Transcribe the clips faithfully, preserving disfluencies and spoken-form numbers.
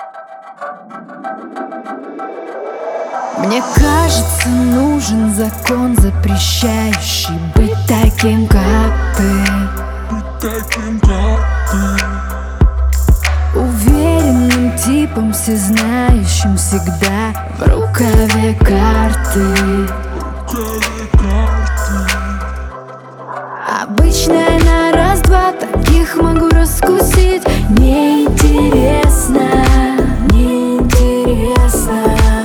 Мне кажется, нужен закон, запрещающий быть таким, как ты. Быть таким, как ты. Уверенным типом, всезнающим всегда в рукаве карты. В рукаве карты. Обычная на раз-два, таких могу раскусить. Неинтересно, неинтересно.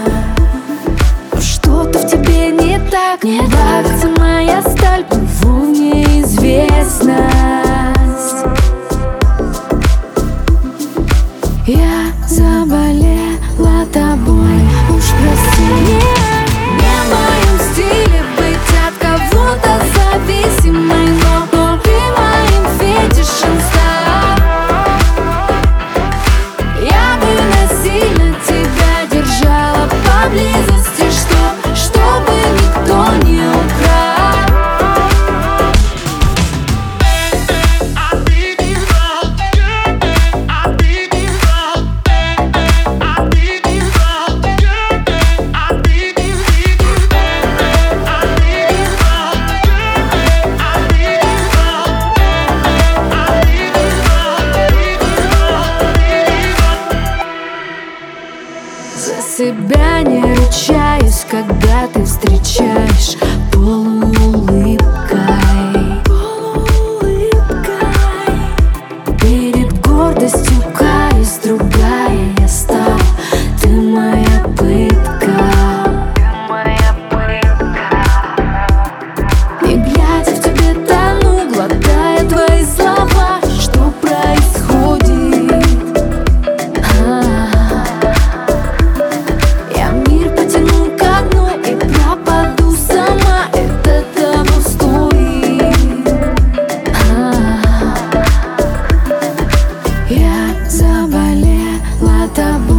Что-то в тебе не так, не нравится моя сталь, плыву в неизвестность. Я заболела тобой, уж прости меня. Не в моем стиле быть от кого-то зависимой, но ты моим фетишем стал. Я бы насильно тебя держала поблизости, что, чтобы никто не украл. За себя не ручаюсь, когда ты встречаешь полуулыбкой, полуулыбкой. Перед гордостью каюсь, другая я стала. Ты моя пытка, ты моя пытка. Не глядя в тебе тону, глотая твои слова. Что происходит? Я заболела тобой.